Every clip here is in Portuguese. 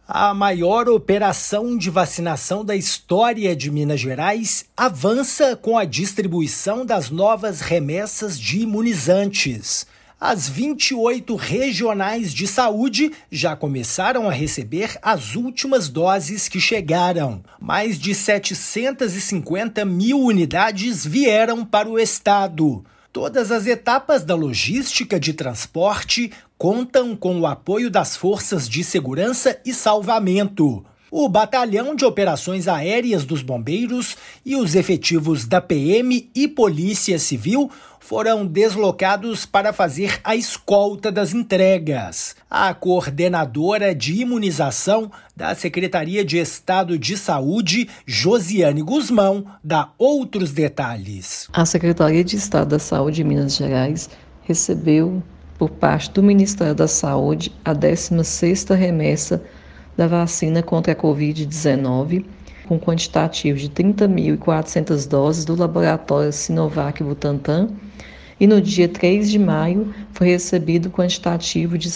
A maior operação de vacinação da história de Minas Gerais avança com a distribuição das novas remessas de imunizantes. As 28 regionais de saúde já começaram a receber as últimas doses que chegaram. Mais de 750 mil unidades vieram para o estado. Todas as etapas da logística de transporte contam com o apoio das forças de segurança e salvamento. O Batalhão de Operações Aéreas dos Bombeiros e os efetivos da PM e Polícia Civil foram deslocados para fazer a escolta das entregas. A coordenadora de imunização da Secretaria de Estado de Saúde, Josiane Guzmão, dá outros detalhes. A Secretaria de Estado da Saúde de Minas Gerais recebeu, por parte do Ministério da Saúde, a 16ª remessa da vacina contra a Covid-19, com quantitativo de 30.400 doses do laboratório Sinovac Butantan, e no dia 3 de maio foi recebido o quantitativo de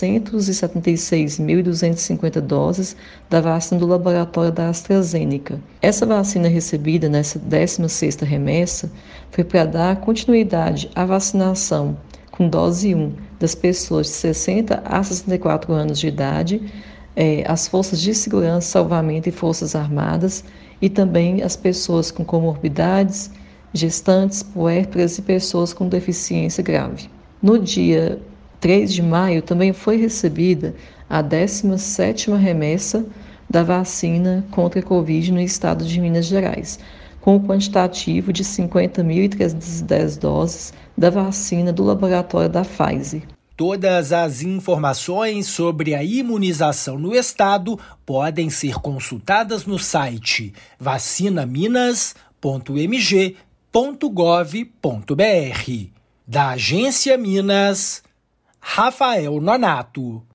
676.250 doses da vacina do laboratório da AstraZeneca. Essa vacina recebida nessa 16ª remessa foi para dar continuidade à vacinação com dose 1 das pessoas de 60 a 64 anos de idade, as forças de segurança, salvamento e forças armadas, e também as pessoas com comorbidades, gestantes, puérperas e pessoas com deficiência grave. No dia 3 de maio também foi recebida a 17ª remessa da vacina contra a Covid no estado de Minas Gerais, com o quantitativo de 50.310 doses da vacina do laboratório da Pfizer. Todas as informações sobre a imunização no estado podem ser consultadas no site vacinaminas.mg.gov.br. Da Agência Minas, Rafael Nonato.